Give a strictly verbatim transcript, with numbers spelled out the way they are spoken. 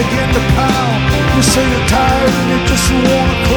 begin to pound. You say you're tired and you just wanna